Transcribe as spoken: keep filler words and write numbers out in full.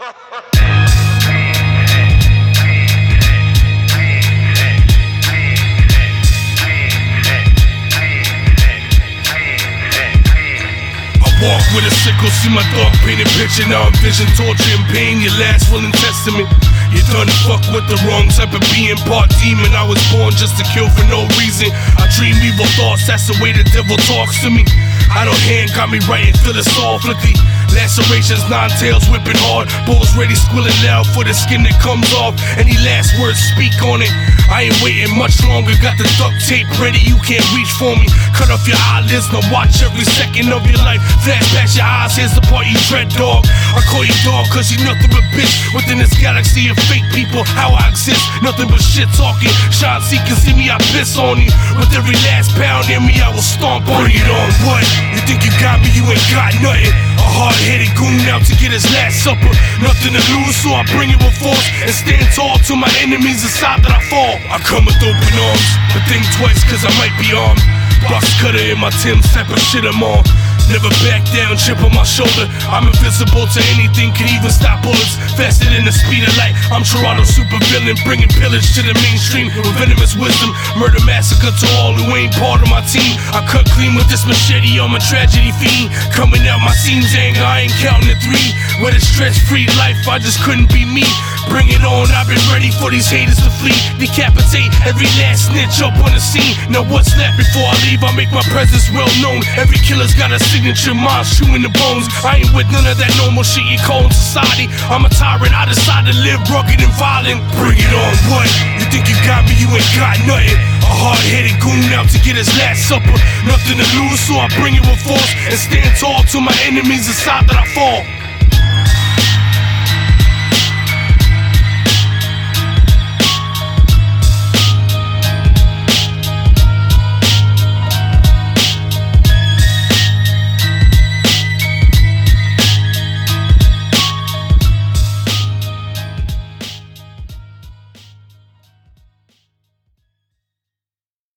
Walk with a sickle, see my dark painted picture. Now I'm vision, torture and pain, your last will and testament. You done fuck with the wrong type of being, part demon. I was born just to kill for no reason. I dream evil thoughts, that's the way the devil talks to me. I don't hand, got me writing philosophically. Lacerations, nine tails whipping hard, bulls ready squealing loud for the skin that comes off. Any last words, speak on it. I ain't waiting much longer, got the duct tape ready, you can't reach for me. Cut off your eyelids, now watch every second of your life. Flash past your eyes, here's the part you dread, dog. I call you dog cause you nothing but bitch. Within this galaxy of fake people, how I exist, nothing but shit talking. Shine C can see me, I piss on you. With every last pound in me, I will stomp on you. Bring it on, what? You think you got me, you ain't got nothing. A hard-headed goon out to get his last supper. Nothing to lose, so I bring it with force and stand tall till my enemies decide that I fall. I come with open arms, but think twice cause I might be armed. Box cutter in my Tim's, type of shit I'm on. Never back down, chip on my shoulder. I'm invisible to anything, can even stop bullets. Faster than the speed of light, I'm Toronto super villain, bringing pillage to the mainstream with venomous wisdom. Murder massacre to all who ain't part of my team. I cut clean with this machete, I'm a tragedy fiend. Coming out my scenes, anger, I ain't counting to three. With a stress-free life, I just couldn't be me. Bring it on, I've been ready for these haters to flee. Decapitate every last snitch up on the scene. Now what's left before I leave? I make my presence well known. Every killer's got a signature, mind chewing the bones. I ain't with none of that normal shit you call in society. I'm a tyrant, I decide to live rugged and violent. Bring it on, what? You think you got me, you ain't got nothing. A hard-headed goon out to get his last supper. Nothing to lose, so I bring it with force and stand tall till my enemies decide that I fall.